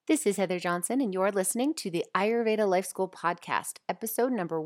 This is Heather Johnson, and you're listening to the Ayurveda Life School Podcast, episode number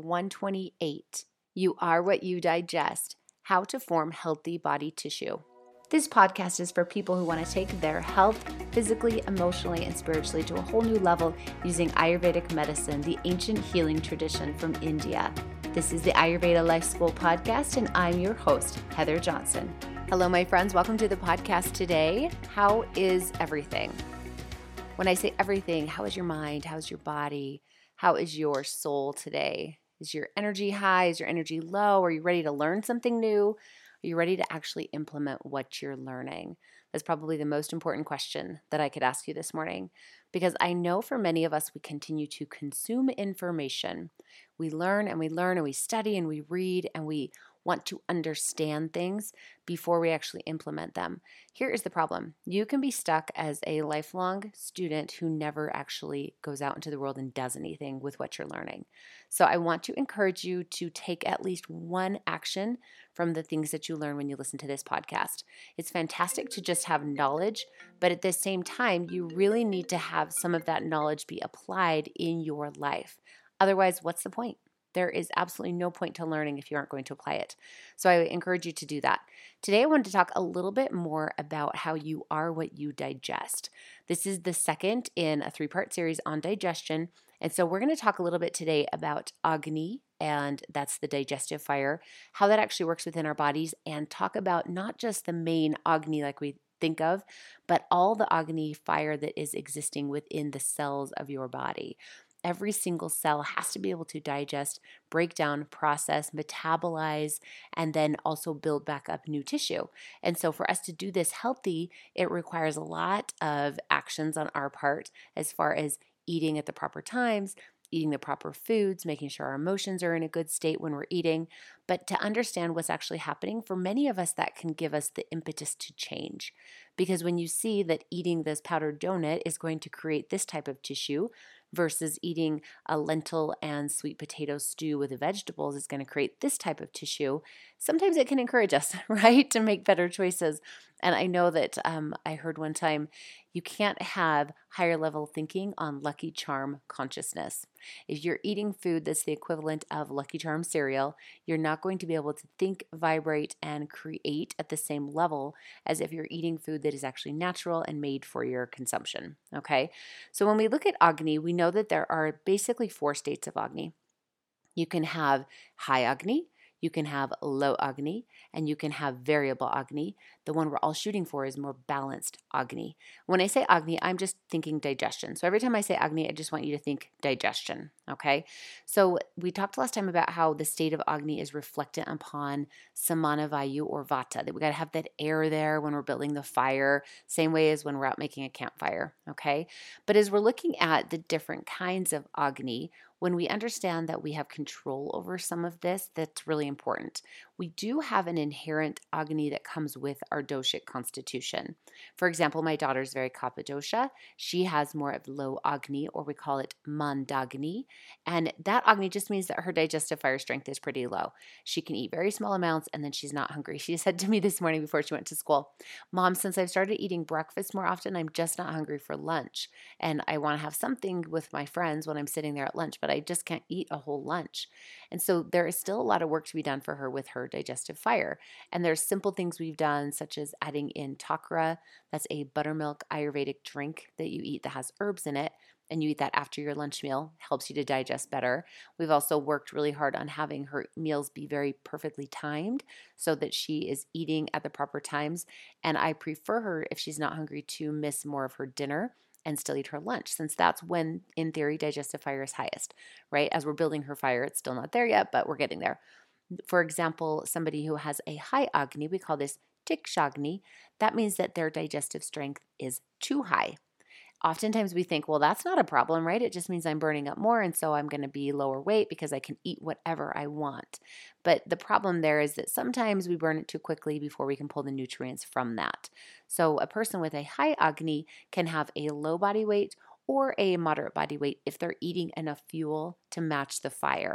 128. You are what you digest: how to form healthy body tissue. This podcast is for people who want to take their health physically, emotionally, and spiritually to a whole new level using Ayurvedic medicine, the ancient healing tradition from India. This is the Ayurveda Life School Podcast, and I'm your host, Heather Johnson. Hello, my friends. Welcome to the podcast today. How is everything? When I say everything, how is your mind? How is your body? How is your soul today? Is your energy high? Is your energy low? Are you ready to learn something new? Are you ready to actually implement what you're learning? That's probably the most important question that I could ask you this morning, because I know for many of us, we continue to consume information. We learn and we learn and we study and we read and we want to understand things before we actually implement them. Here is the problem. You can be stuck as a lifelong student who never actually goes out into the world and does anything with what you're learning. So I want to encourage you to take at least one action from the things that you learn when you listen to this podcast. It's fantastic to just have knowledge, but at the same time, you really need to have some of that knowledge be applied in your life. Otherwise, what's the point? There is absolutely no point to learning if you aren't going to apply it. So I encourage you to do that. Today, I wanted to talk a little bit more about how you are what you digest. This is the second in a 3-part series on digestion. And so we're going to talk a little bit today about Agni, and that's the digestive fire, how that actually works within our bodies, and talk about not just the main Agni like we think of, but all the Agni fire that is existing within the cells of your body. Every single cell has to be able to digest, break down, process, metabolize, and then also build back up new tissue. And so for us to do this healthy, it requires a lot of actions on our part as far as eating at the proper times, eating the proper foods, making sure our emotions are in a good state when we're eating. But to understand what's actually happening, for many of us, that can give us the impetus to change. Because when you see that eating this powdered donut is going to create this type of tissue, versus eating a lentil and sweet potato stew with the vegetables is going to create this type of tissue, sometimes it can encourage us, right, to make better choices. And I know that I heard one time, you can't have higher level thinking on Lucky Charm consciousness. If you're eating food that's the equivalent of Lucky Charm cereal, you're not going to be able to think, vibrate, and create at the same level as if you're eating food that is actually natural and made for your consumption, okay? So when we look at Agni, we know that there are basically 4 states of Agni. You can have high Agni, you can have low Agni, and you can have variable Agni. The one we're all shooting for is more balanced Agni. When I say Agni, I'm just thinking digestion. So every time I say Agni, I just want you to think digestion, okay? So we talked last time about how the state of Agni is reflected upon Samana Vayu or Vata, that we got to have that air there when we're building the fire, same way as when we're out making a campfire, okay? But as we're looking at the different kinds of Agni, when we understand that we have control over some of this, that's really important. We do have an inherent Agni that comes with our doshic constitution. For example, my daughter's very Kapha dosha. She has more of low Agni, or we call it Mandagni. And that Agni just means that her digestive fire strength is pretty low. She can eat very small amounts and then she's not hungry. She said to me this morning before she went to school, "Mom, since I've started eating breakfast more often, I'm just not hungry for lunch. And I want to have something with my friends when I'm sitting there at lunch, but I just can't eat a whole lunch." And so there is still a lot of work to be done for her with her digestive fire. And there's simple things we've done, such as adding in takra. That's a buttermilk Ayurvedic drink that you eat that has herbs in it, and you eat that after your lunch meal. Helps you to digest better. We've also worked really hard on having her meals be very perfectly timed so that she is eating at the proper times. And I prefer her, if she's not hungry, to miss more of her dinner and still eat her lunch, since that's when, in theory, digestive fire is highest, right? As we're building her fire, it's still not there yet, but we're getting there. For example, somebody who has a high Agni, we call this Tikshagni. That means that their digestive strength is too high. Oftentimes we think, well, that's not a problem, right? It just means I'm burning up more, and so I'm going to be lower weight because I can eat whatever I want. But the problem there is that sometimes we burn it too quickly before we can pull the nutrients from that. So a person with a high Agni can have a low body weight or a moderate body weight if they're eating enough fuel to match the fire.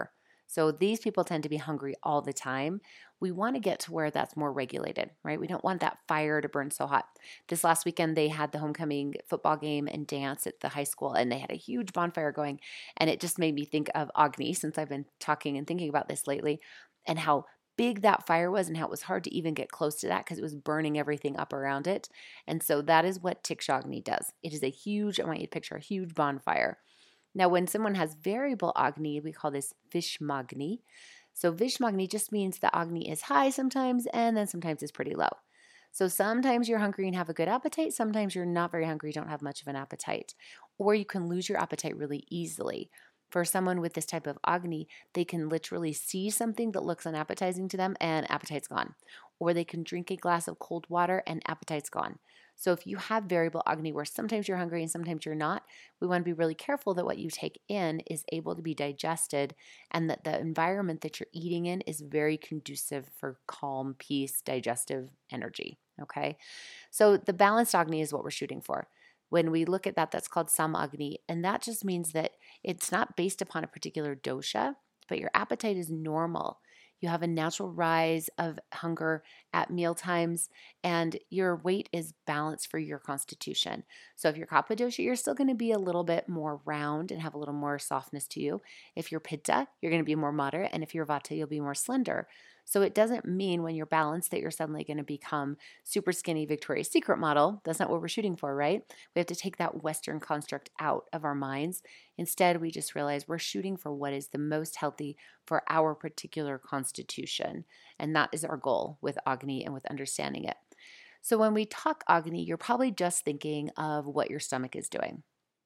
So these people tend to be hungry all the time. We want to get to where that's more regulated, right? We don't want that fire to burn so hot. This last weekend, they had the homecoming football game and dance at the high school, and they had a huge bonfire going. And it just made me think of Agni, since I've been talking and thinking about this lately, and how big that fire was and how it was hard to even get close to that because it was burning everything up around it. And so that is what Tikshagni does. It is a huge, I want you to picture a huge bonfire. Now, when someone has variable Agni, we call this Vishmagni. So Vishmagni just means the Agni is high sometimes and then sometimes it's pretty low. So sometimes you're hungry and have a good appetite. Sometimes you're not very hungry, don't have much of an appetite. Or you can lose your appetite really easily. For someone with this type of Agni, they can literally see something that looks unappetizing to them and appetite's gone. Or they can drink a glass of cold water and appetite's gone. So if you have variable Agni where sometimes you're hungry and sometimes you're not, we want to be really careful that what you take in is able to be digested and that the environment that you're eating in is very conducive for calm, peace, digestive energy. Okay, so the balanced Agni is what we're shooting for. When we look at that, that's called Samagni, and that just means that it's not based upon a particular dosha, but your appetite is normal. You have a natural rise of hunger at meal times, and your weight is balanced for your constitution. So if you're Kapha dosha, you're still going to be a little bit more round and have a little more softness to you. If you're Pitta, you're going to be more moderate, and if you're Vata, you'll be more slender. So it doesn't mean when you're balanced that you're suddenly going to become super skinny Victoria's Secret model. That's not what we're shooting for, right? We have to take that Western construct out of our minds. Instead, we just realize we're shooting for what is the most healthy for our particular constitution. And that is our goal with Agni and with understanding it. So when we talk Agni, you're probably just thinking of what your stomach is doing.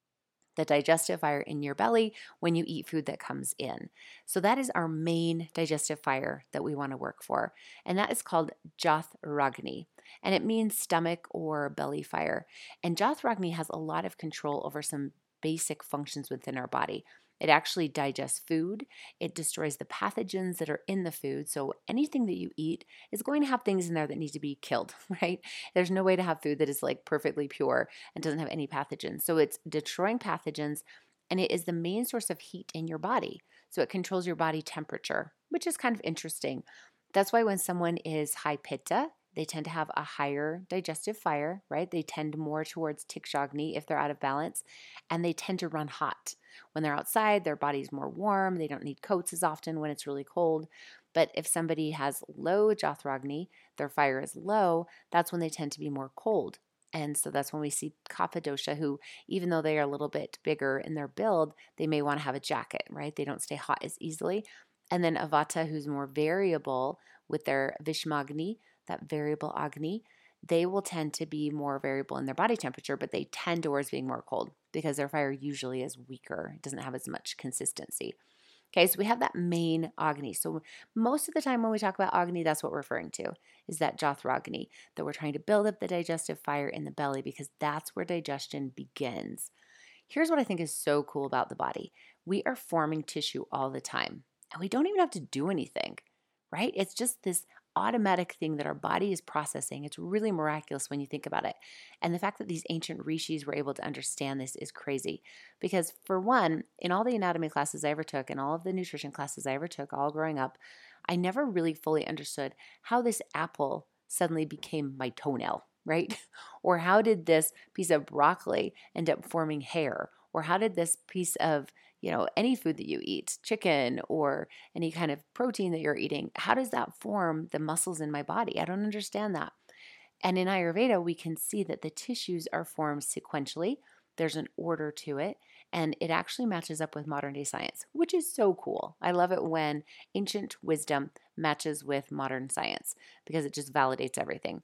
The digestive fire in your belly when you eat food that comes in. So that is our main digestive fire that we want to work for. And that is called Jathragni. And it means stomach or belly fire. And Jathragni has a lot of control over some basic functions within our body. It actually digests food. It destroys the pathogens that are in the food. So anything that you eat is going to have things in there that need to be killed, right? There's no way to have food that is like perfectly pure and doesn't have any pathogens. So it's destroying pathogens, and it is the main source of heat in your body. So it controls your body temperature, which is kind of interesting. That's why when someone is high pitta, they tend to have a higher digestive fire, right? They tend more towards Tikshagni if they're out of balance, and they tend to run hot. When they're outside, their body's more warm. They don't need coats as often when it's really cold. But if somebody has low Jathragni, their fire is low, that's when they tend to be more cold. And so that's when we see Kapha dosha, who, even though they are a little bit bigger in their build, they may want to have a jacket, right? They don't stay hot as easily. And then Avata, who's more variable with their Vishmagni, that variable Agni, they will tend to be more variable in their body temperature, but they tend towards being more cold because their fire usually is weaker. It doesn't have as much consistency. Okay, so we have that main Agni. So most of the time when we talk about Agni, that's what we're referring to, is that Jathragni, that we're trying to build up the digestive fire in the belly because that's where digestion begins. Here's what I think is so cool about the body. We are forming tissue all the time, and we don't even have to do anything, right? It's just this automatic thing that our body is processing. It's really miraculous when you think about it. And the fact that these ancient rishis were able to understand this is crazy. Because for one, in all the anatomy classes I ever took and all of the nutrition classes I ever took, all growing up, I never really fully understood how this apple suddenly became my toenail, right? Or how did this piece of broccoli end up forming hair? Or how did this piece of, any food that you eat, chicken or any kind of protein that you're eating, how does that form the muscles in my body? I don't understand that. And in Ayurveda, we can see that the tissues are formed sequentially. There's an order to it, and it actually matches up with modern day science, which is so cool. I love it when ancient wisdom matches with modern science because it just validates everything.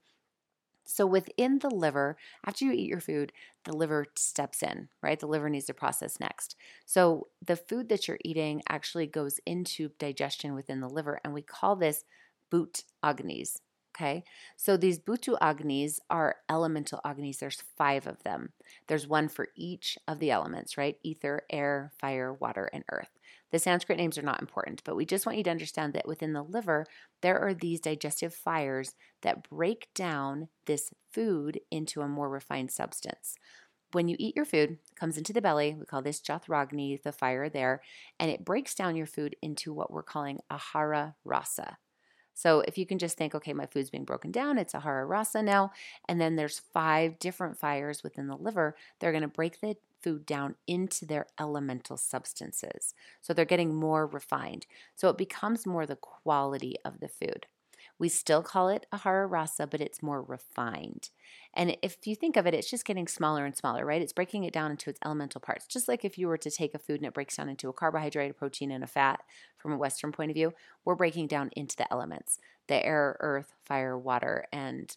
So within the liver, after you eat your food, the liver steps in, right? The liver needs to process next. So the food that you're eating actually goes into digestion within the liver, and we call this Bhut Agnis. Okay, so these Bhutu Agnis are elemental Agnis. There's 5 of them. There's one for each of the elements, right? Ether, air, fire, water, and earth. The Sanskrit names are not important, but we just want you to understand that within the liver, there are these digestive fires that break down this food into a more refined substance. When you eat your food, it comes into the belly. We call this Jathragni, the fire there, and it breaks down your food into what we're calling ahara rasa. So if you can just think, okay, my food's being broken down, it's ahara rasa now, and then there's 5 different fires within the liver. They're going to break the food down into their elemental substances. So they're getting more refined. So it becomes more the quality of the food. We still call it ahara rasa, but it's more refined. And if you think of it, it's just getting smaller and smaller, right? It's breaking it down into its elemental parts. Just like if you were to take a food and it breaks down into a carbohydrate, a protein, and a fat from a Western point of view, we're breaking down into the elements, the air, earth, fire, water, and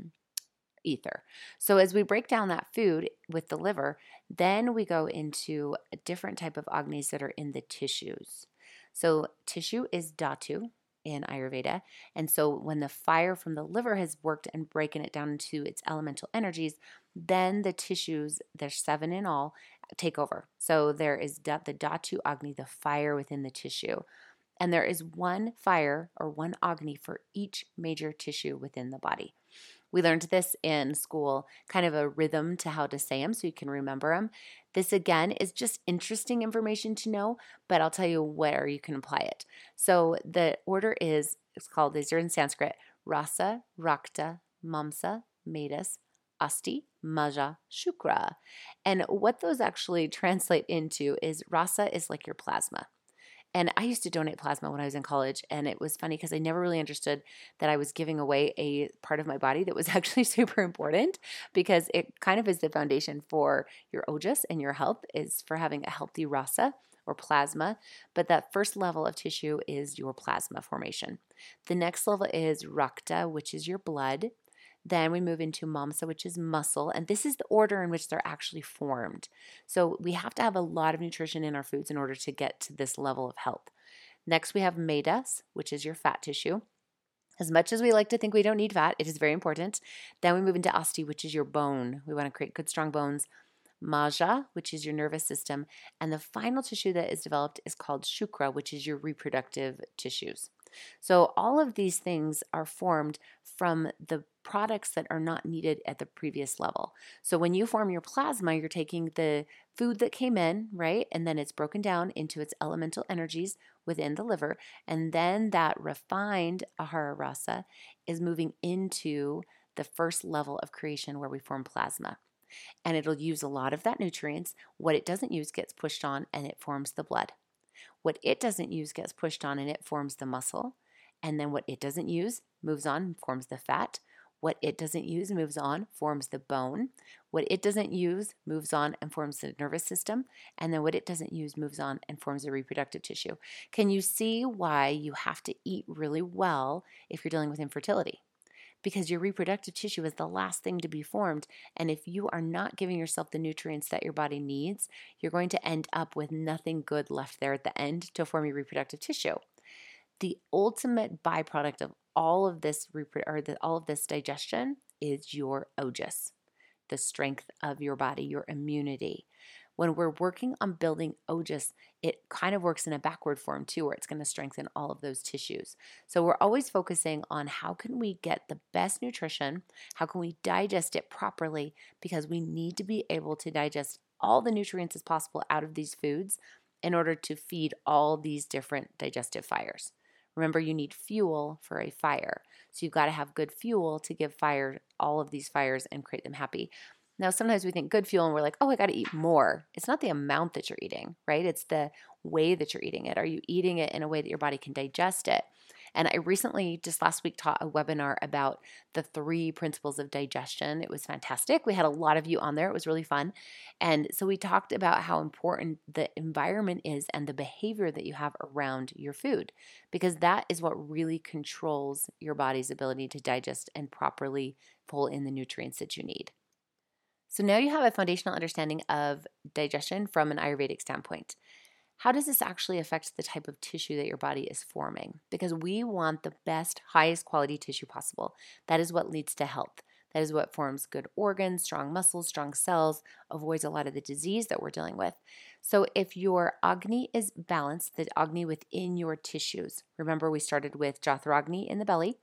ether. So as we break down that food with the liver, then we go into a different type of agnis that are in the tissues. So tissue is dhatu in Ayurveda. And so when the fire from the liver has worked and broken it down into its elemental energies, then the tissues, there's 7 in all, take over. So there is the dhatu agni, the fire within the tissue. And there is one fire or one agni for each major tissue within the body. We learned this in school, kind of a rhythm to how to say them so you can remember them. This, again, is just interesting information to know, but I'll tell you where you can apply it. So the order is, it's called, these are in Sanskrit, Rasa, Rakta, Mamsa, Medas, Asti, Maja, Shukra. And what those actually translate into is Rasa is like your plasma. And I used to donate plasma when I was in college, and it was funny because I never really understood that I was giving away a part of my body that was actually super important, because it kind of is the foundation for your ojas and your health, is for having a healthy rasa or plasma. But that first level of tissue is your plasma formation. The next level is rakta, which is your blood. Then we move into mamsa, which is muscle, and this is the order in which they're actually formed. So we have to have a lot of nutrition in our foods in order to get to this level of health. Next, we have medas, which is your fat tissue. As much as we like to think we don't need fat, it is very important. Then we move into asti, which is your bone. We want to create good, strong bones. Maja, which is your nervous system. And the final tissue that is developed is called shukra, which is your reproductive tissues. So all of these things are formed from the products that are not needed at the previous level. So when you form your plasma, you're taking the food that came in, right? And then it's broken down into its elemental energies within the liver. And then that refined ahara rasa is moving into the first level of creation where we form plasma. And it'll use a lot of that nutrients. What it doesn't use gets pushed on and it forms the blood. What it doesn't use gets pushed on and it forms the muscle. And then what it doesn't use moves on and forms the fat. What it doesn't use moves on, forms the bone. What it doesn't use moves on and forms the nervous system. And then what it doesn't use moves on and forms the reproductive tissue. Can you see why you have to eat really well if you're dealing with infertility? Because your reproductive tissue is the last thing to be formed. And if you are not giving yourself the nutrients that your body needs, you're going to end up with nothing good left there at the end to form your reproductive tissue. The ultimate byproduct of all of this digestion is your ojas, the strength of your body, your immunity. When we're working on building ojas, it kind of works in a backward form too, where it's going to strengthen all of those tissues. So we're always focusing on how can we get the best nutrition, how can we digest it properly, because we need to be able to digest all the nutrients as possible out of these foods in order to feed all these different digestive fires. Remember, you need fuel for a fire. So you've got to have good fuel to give fire all of these fires and create them happy. Now, sometimes we think good fuel and we're like, oh, I got to eat more. It's not the amount that you're eating, right? It's the way that you're eating it. Are you eating it in a way that your body can digest it? And I recently, just last week, taught a webinar about the 3 principles of digestion. It was fantastic. We had a lot of you on there. It was really fun. And so we talked about how important the environment is and the behavior that you have around your food, because that is what really controls your body's ability to digest and properly pull in the nutrients that you need. So now you have a foundational understanding of digestion from an Ayurvedic standpoint. How does this actually affect the type of tissue that your body is forming? Because we want the best, highest quality tissue possible. That is what leads to health. That is what forms good organs, strong muscles, strong cells, avoids a lot of the disease that we're dealing with. So if your Agni is balanced, the Agni within your tissues, remember we started with Jathragni in the belly,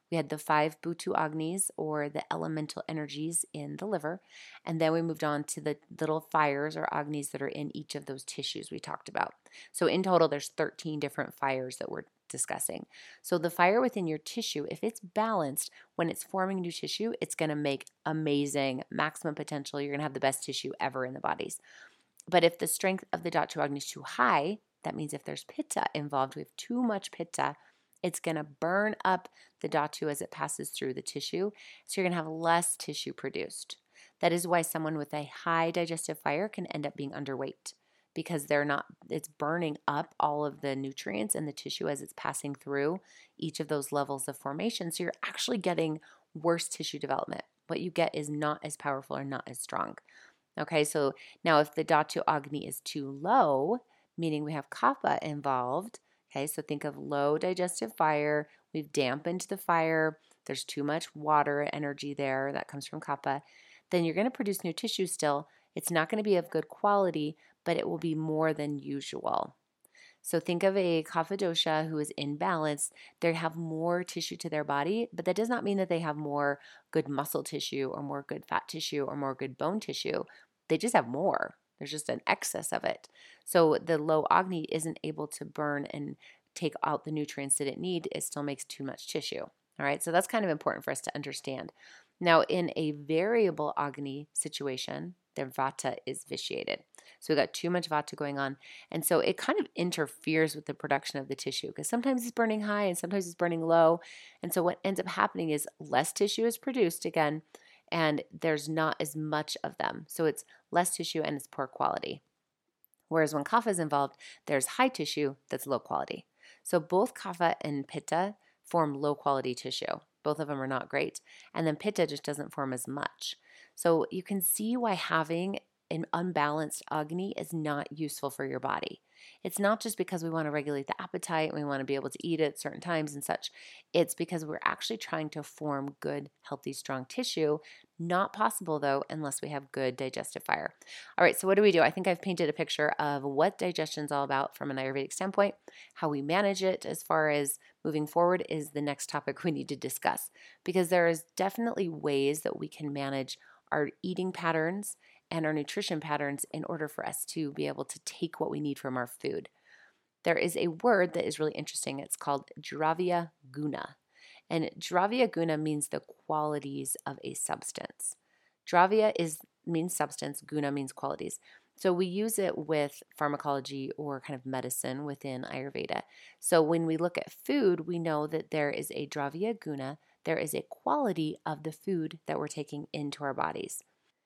We had the 5 Bhutu Agnis, or the elemental energies in the liver, and then we moved on to the little fires or Agnis that are in each of those tissues we talked about. So in total, there's 13 different fires that we're discussing. So the fire within your tissue, if it's balanced, when it's forming new tissue, it's going to make amazing maximum potential. You're going to have the best tissue ever in the bodies. But if the strength of the Dhatu Agni is too high, that means if there's pitta involved, we have too much pitta, it's going to burn up the Dhatu as it passes through the tissue. So you're going to have less tissue produced. That is why someone with a high digestive fire can end up being underweight, because it's burning up all of the nutrients in the tissue as it's passing through each of those levels of formation. So you're actually getting worse tissue development. What you get is not as powerful or not as strong. Okay, so now if the Dhatu Agni is too low, meaning we have Kapha involved, okay, so think of low digestive fire, we've dampened the fire, there's too much water energy there that comes from Kapha, then you're going to produce new tissue still. It's not going to be of good quality, but it will be more than usual. So think of a Kapha dosha who is in balance. They have more tissue to their body, but that does not mean that they have more good muscle tissue or more good fat tissue or more good bone tissue. They just have more. There's just an excess of it. So the low Agni isn't able to burn and take out the nutrients that it needs. It still makes too much tissue. All right, so that's kind of important for us to understand. Now, in a variable Agni situation, the Vata is vitiated. So we got too much Vata going on. And so it kind of interferes with the production of the tissue, because sometimes it's burning high and sometimes it's burning low. And so what ends up happening is less tissue is produced again, and there's not as much of them. So it's less tissue and it's poor quality. Whereas when Kapha is involved, there's high tissue that's low quality. So both Kapha and Pitta form low quality tissue. Both of them are not great. And then Pitta just doesn't form as much. So you can see why having an unbalanced Agni is not useful for your body. It's not just because we want to regulate the appetite and we want to be able to eat at certain times and such. It's because we're actually trying to form good, healthy, strong tissue. Not possible, though, unless we have good digestive fire. All right, so what do? I think I've painted a picture of what digestion is all about from an Ayurvedic standpoint. How we manage it as far as moving forward is the next topic we need to discuss, because there is definitely ways that we can manage our eating patterns and our nutrition patterns in order for us to be able to take what we need from our food. There is a word that is really interesting. It's called Dravya Guna. And Dravya Guna means the qualities of a substance. Dravya means substance, Guna means qualities. So we use it with pharmacology or kind of medicine within Ayurveda. So when we look at food, we know that there is a Dravya Guna, there is a quality of the food that we're taking into our bodies.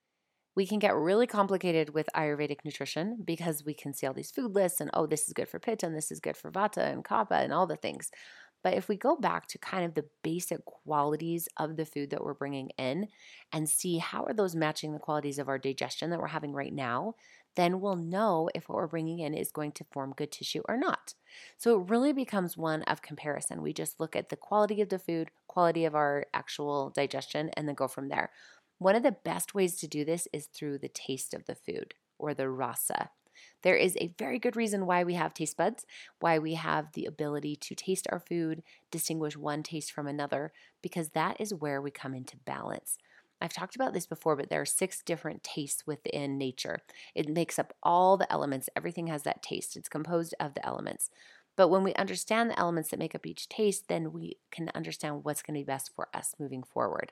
We can get really complicated with Ayurvedic nutrition because we can see all these food lists and, oh, this is good for Pitta and this is good for Vata and Kapha and all the things. But if we go back to kind of the basic qualities of the food that we're bringing in and see how are those matching the qualities of our digestion that we're having right now, then we'll know if what we're bringing in is going to form good tissue or not. So it really becomes one of comparison. We just look at the quality of the food, quality of our actual digestion, and then go from there. One of the best ways to do this is through the taste of the food, or the rasa. There is a very good reason why we have taste buds, why we have the ability to taste our food, distinguish one taste from another, because that is where we come into balance. I've talked about this before, but there are 6 different tastes within nature. It makes up all the elements. Everything has that taste. It's composed of the elements. But when we understand the elements that make up each taste, then we can understand what's going to be best for us moving forward.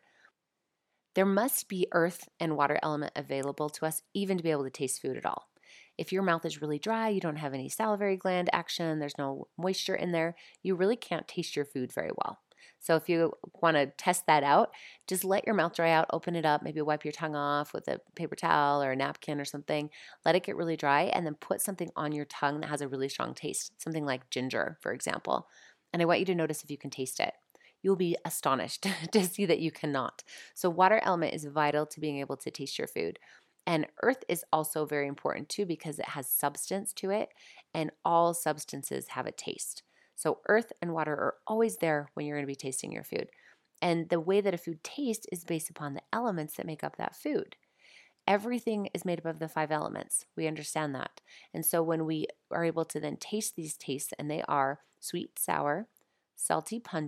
There must be earth and water element available to us even to be able to taste food at all. If your mouth is really dry, you don't have any salivary gland action, there's no moisture in there, you really can't taste your food very well. So if you want to test that out, just let your mouth dry out, open it up, maybe wipe your tongue off with a paper towel or a napkin or something, let it get really dry, and then put something on your tongue that has a really strong taste, something like ginger, for example. And I want you to notice if you can taste it. You'll be astonished to see that you cannot. So water element is vital to being able to taste your food. And earth is also very important too because it has substance to it, and all substances have a taste. So earth and water are always there when you're going to be tasting your food. And the way that a food tastes is based upon the elements that make up that food. Everything is made up of the 5 elements. We understand that. And so when we are able to then taste these tastes, and they are sweet, sour, salty, pungent,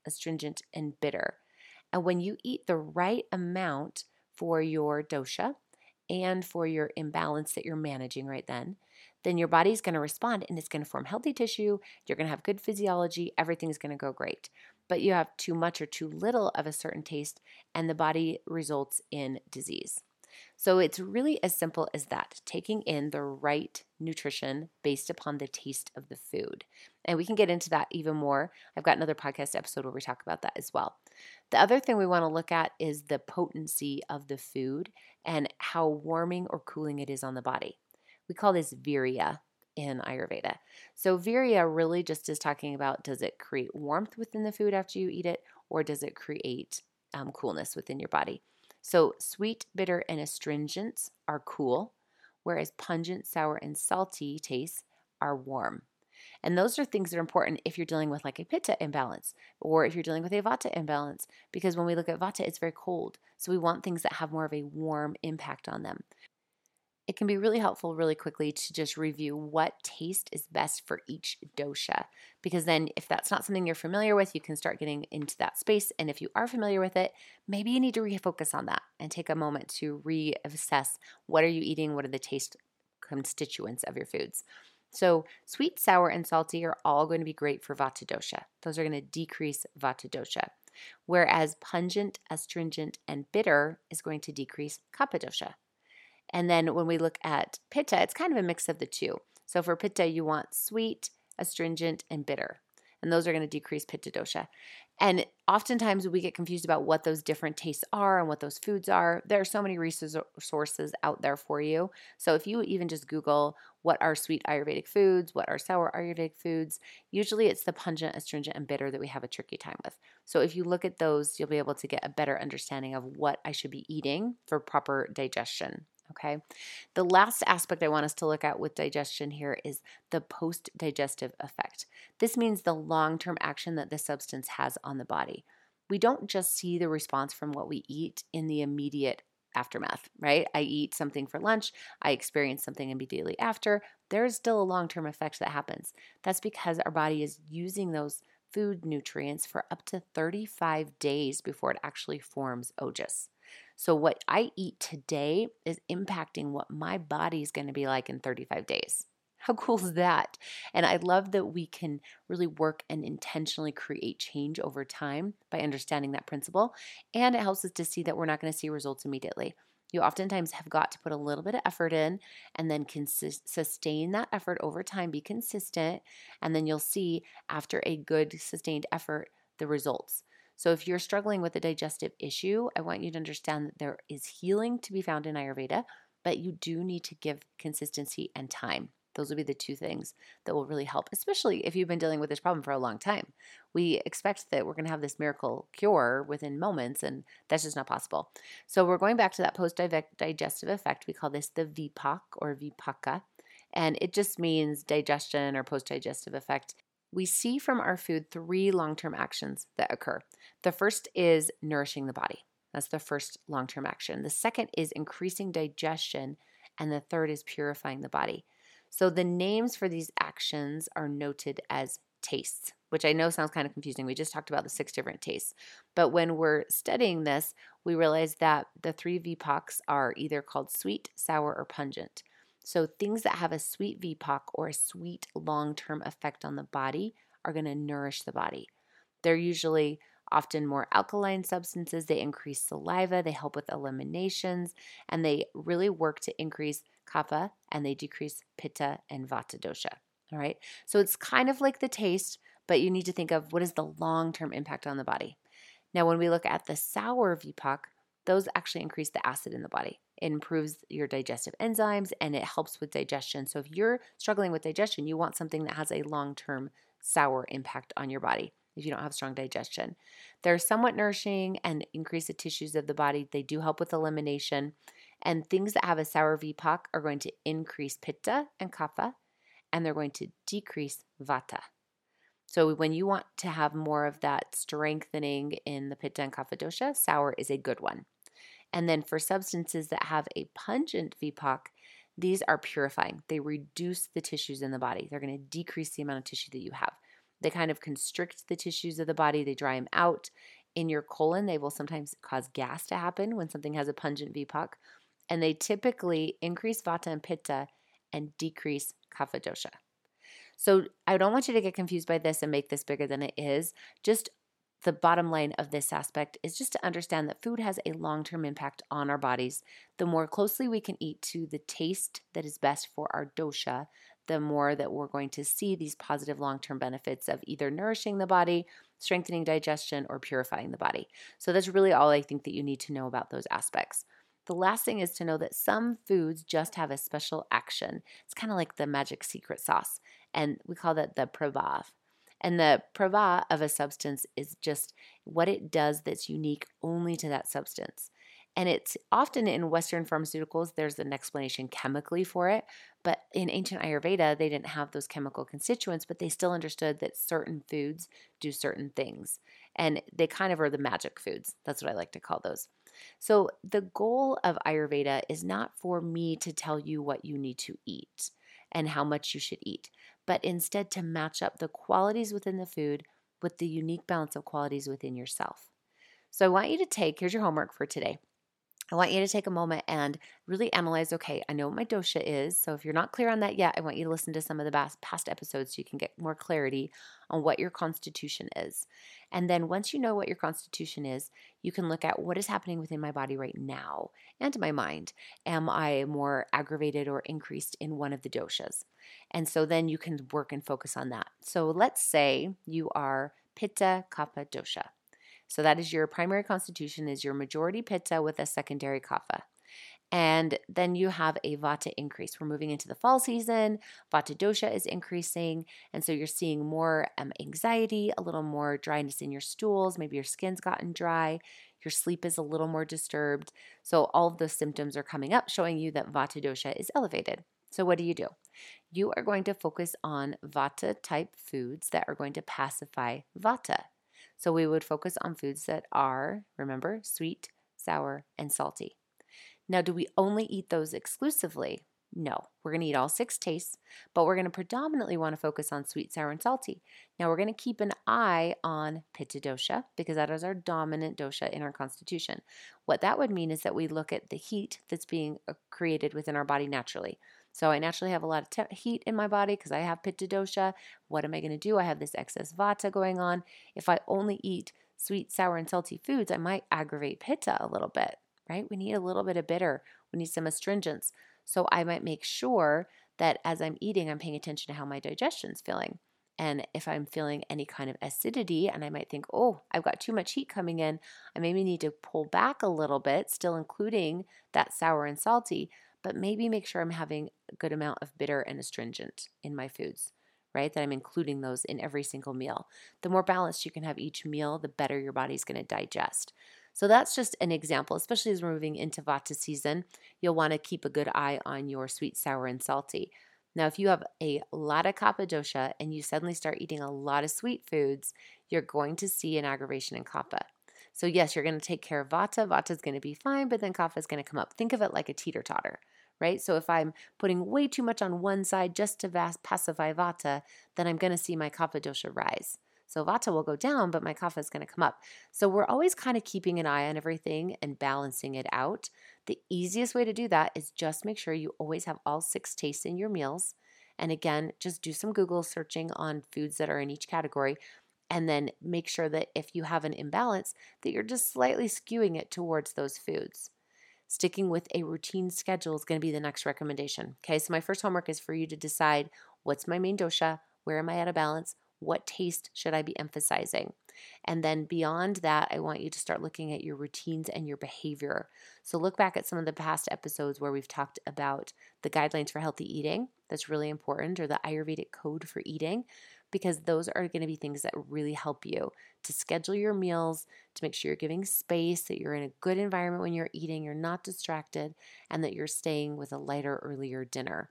astringent, and bitter. And when you eat the right amount for your dosha and for your imbalance that you're managing right then your body's going to respond and it's going to form healthy tissue. You're going to have good physiology. Everything's going to go great. But you have too much or too little of a certain taste, and the body results in disease. So it's really as simple as that, taking in the right nutrition based upon the taste of the food. And we can get into that even more. I've got another podcast episode where we talk about that as well. The other thing we want to look at is the potency of the food and how warming or cooling it is on the body. We call this virya in Ayurveda. So virya really just is talking about, does it create warmth within the food after you eat it, or does it create coolness within your body? So sweet, bitter, and astringents are cool, whereas pungent, sour, and salty tastes are warm. And those are things that are important if you're dealing with like a pitta imbalance or if you're dealing with a vata imbalance, because when we look at vata, it's very cold. So we want things that have more of a warm impact on them. It can be really helpful really quickly to just review what taste is best for each dosha, because then if that's not something you're familiar with, you can start getting into that space. And if you are familiar with it, maybe you need to refocus on that and take a moment to reassess, what are you eating? What are the taste constituents of your foods? So sweet, sour, and salty are all going to be great for vata dosha. Those are going to decrease vata dosha. Whereas pungent, astringent, and bitter is going to decrease kapha dosha. And then when we look at pitta, it's kind of a mix of the two. So for pitta, you want sweet, astringent, and bitter. And those are going to decrease pitta dosha. And oftentimes we get confused about what those different tastes are and what those foods are. There are so many resources out there for you. So if you even just Google what are sweet Ayurvedic foods, what are sour Ayurvedic foods, usually it's the pungent, astringent, and bitter that we have a tricky time with. So if you look at those, you'll be able to get a better understanding of what I should be eating for proper digestion. Okay. The last aspect I want us to look at with digestion here is the post-digestive effect. This means the long-term action that the substance has on the body. We don't just see the response from what we eat in the immediate aftermath, right? I eat something for lunch, I experience something immediately after. There's still a long-term effect that happens. That's because our body is using those food nutrients for up to 35 days before it actually forms ojas. So what I eat today is impacting what my body is going to be like in 35 days. How cool is that? And I love that we can really work and intentionally create change over time by understanding that principle. And it helps us to see that we're not going to see results immediately. You oftentimes have got to put a little bit of effort in and then sustain that effort over time, be consistent, and then you'll see after a good sustained effort the results. So if you're struggling with a digestive issue, I want you to understand that there is healing to be found in Ayurveda, but you do need to give consistency and time. Those will be the two things that will really help, especially if you've been dealing with this problem for a long time. We expect that we're going to have this miracle cure within moments, and that's just not possible. So we're going back to that post-digestive effect. We call this the Vipak or Vipaka, and it just means digestion or post-digestive effect. We see from our food 3 long-term actions that occur. The first is nourishing the body. That's the first long-term action. The second is increasing digestion, and the third is purifying the body. So the names for these actions are noted as tastes, which I know sounds kind of confusing. We just talked about the 6 different tastes. But when we're studying this, we realize that the 3 Vipaks are either called sweet, sour, or pungent. So things that have a sweet Vipak or a sweet long-term effect on the body are going to nourish the body. They're usually often more alkaline substances. They increase saliva, they help with eliminations, and they really work to increase kapha, and they decrease pitta and vata dosha. All right. So it's kind of like the taste, but you need to think of what is the long-term impact on the body. Now, when we look at the sour Vipak, those actually increase the acid in the body. It improves your digestive enzymes and it helps with digestion. So if you're struggling with digestion, you want something that has a long-term sour impact on your body if you don't have strong digestion. They're somewhat nourishing and increase the tissues of the body. They do help with elimination. And things that have a sour Vipak are going to increase pitta and kapha, and they're going to decrease vata. So when you want to have more of that strengthening in the pitta and kapha dosha, sour is a good one. And then for substances that have a pungent Vipak, these are purifying. They reduce the tissues in the body. They're going to decrease the amount of tissue that you have. They kind of constrict the tissues of the body, they dry them out. In your colon, they will sometimes cause gas to happen when something has a pungent VPOC, and they typically increase vata and pitta and decrease kapha dosha. So I don't want you to get confused by this and make this bigger than it is. Just the bottom line of this aspect is just to understand that food has a long-term impact on our bodies. The more closely we can eat to the taste that is best for our dosha, the more that we're going to see these positive long-term benefits of either nourishing the body, strengthening digestion, or purifying the body. So that's really all I think that you need to know about those aspects. The last thing is to know that some foods just have a special action. It's kind of like the magic secret sauce, and we call that the prabhav. And the prabha of a substance is just what it does that's unique only to that substance. And it's often in Western pharmaceuticals, there's an explanation chemically for it. But in ancient Ayurveda, they didn't have those chemical constituents, but they still understood that certain foods do certain things. And they kind of are the magic foods. That's what I like to call those. So the goal of Ayurveda is not for me to tell you what you need to eat and how much you should eat, but instead to match up the qualities within the food with the unique balance of qualities within yourself. So I want you to here's your homework for today. I want you to take a moment and really analyze, okay, I know what my dosha is. So if you're not clear on that yet, I want you to listen to some of the past episodes so you can get more clarity on what your constitution is. And then once you know what your constitution is, you can look at what is happening within my body right now and my mind. Am I more aggravated or increased in one of the doshas? And so then you can work and focus on that. So let's say you are Pitta Kapha dosha. So that is your primary constitution is your majority pitta with a secondary kapha. And then you have a vata increase. We're moving into the fall season. Vata dosha is increasing. And so you're seeing more anxiety, a little more dryness in your stools. Maybe your skin's gotten dry. Your sleep is a little more disturbed. So all of those symptoms are coming up, showing you that vata dosha is elevated. So what do? You are going to focus on vata type foods that are going to pacify vata. So we would focus on foods that are, remember, sweet, sour, and salty. Now, do we only eat those exclusively? No, we're going to eat all 6 tastes, but we're going to predominantly want to focus on sweet, sour, and salty. Now, we're going to keep an eye on Pitta dosha because that is our dominant dosha in our constitution. What that would mean is that we look at the heat that's being created within our body naturally. So I naturally have a lot of heat in my body because I have Pitta dosha. What am I going to do? I have this excess vata going on. If I only eat sweet, sour, and salty foods, I might aggravate Pitta a little bit, right? We need a little bit of bitter. We need some astringents. So I might make sure that as I'm eating, I'm paying attention to how my digestion's feeling. And if I'm feeling any kind of acidity and I might think, oh, I've got too much heat coming in, I maybe need to pull back a little bit, still including that sour and salty, but maybe make sure I'm having a good amount of bitter and astringent in my foods, right? That I'm including those in every single meal. The more balanced you can have each meal, the better your body's going to digest. So that's just an example, especially as we're moving into Vata season. You'll want to keep a good eye on your sweet, sour, and salty. Now, if you have a lot of Kapha dosha and you suddenly start eating a lot of sweet foods, you're going to see an aggravation in Kapha. So yes, you're going to take care of Vata. Vata is going to be fine, but then Kapha is going to come up. Think of it like a teeter-totter, right? So if I'm putting way too much on one side just to pacify Vata, then I'm going to see my Kapha dosha rise. So Vata will go down, but my Kapha is going to come up. So we're always kind of keeping an eye on everything and balancing it out. The easiest way to do that is just make sure you always have all 6 tastes in your meals. And again, just do some Google searching on foods that are in each category. And then make sure that if you have an imbalance, that you're just slightly skewing it towards those foods. Sticking with a routine schedule is going to be the next recommendation. Okay, so my first homework is for you to decide what's my main dosha, where am I out of balance, what taste should I be emphasizing? And then beyond that, I want you to start looking at your routines and your behavior. So look back at some of the past episodes where we've talked about the guidelines for healthy eating. That's really important, or the Ayurvedic code for eating, because those are going to be things that really help you to schedule your meals, to make sure you're giving space, that you're in a good environment when you're eating, you're not distracted, and that you're staying with a lighter, earlier dinner.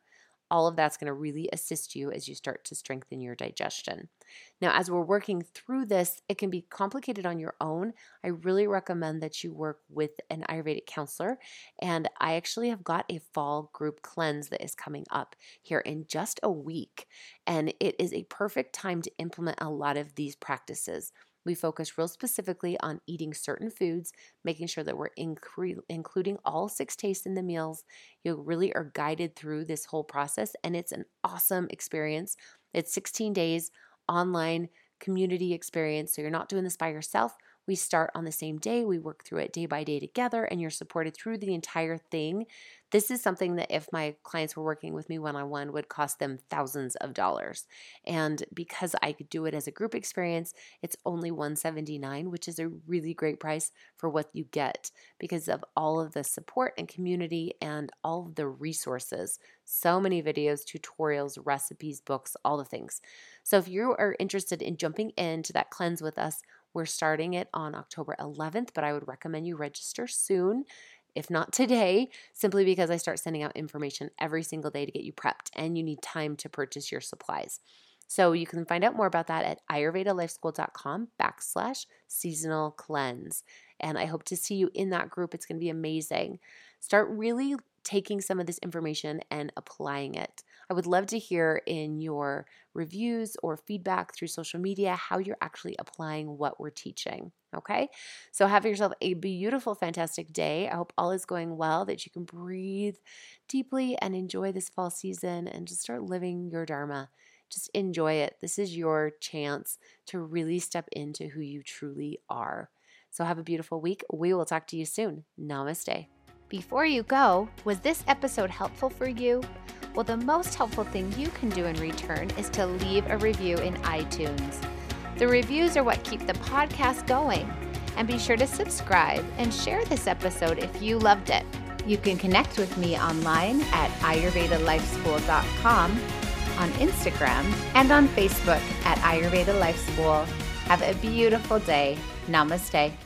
All of that's going to really assist you as you start to strengthen your digestion. Now, as we're working through this, it can be complicated on your own. I really recommend that you work with an Ayurvedic counselor. And I actually have got a fall group cleanse that is coming up here in just a week. And it is a perfect time to implement a lot of these practices. We focus real specifically on eating certain foods, making sure that we're including all 6 tastes in the meals. You really are guided through this whole process, and it's an awesome experience. It's 16 days online community experience, so you're not doing this by yourself. We start on the same day. We work through it day by day together, and you're supported through the entire thing. This is something that if my clients were working with me one-on-one would cost them thousands of dollars. And because I could do it as a group experience, it's only $179, which is a really great price for what you get because of all of the support and community and all of the resources. So many videos, tutorials, recipes, books, all the things. So if you are interested in jumping into that cleanse with us, we're starting it on October 11th, but I would recommend you register soon, if not today, simply because I start sending out information every single day to get you prepped, and you need time to purchase your supplies. So you can find out more about that at ayurvedalifeschool.com/seasonal cleanse. And I hope to see you in that group. It's going to be amazing. Start really taking some of this information and applying it. I would love to hear in your reviews or feedback through social media how you're actually applying what we're teaching. Okay? So have yourself a beautiful, fantastic day. I hope all is going well, that you can breathe deeply and enjoy this fall season and just start living your Dharma. Just enjoy it. This is your chance to really step into who you truly are. So have a beautiful week. We will talk to you soon. Namaste. Before you go, was this episode helpful for you? Well, the most helpful thing you can do in return is to leave a review in iTunes. The reviews are what keep the podcast going. And be sure to subscribe and share this episode if you loved it. You can connect with me online at ayurvedalifeschool.com, on Instagram, and on Facebook at Ayurveda Life School. Have a beautiful day. Namaste.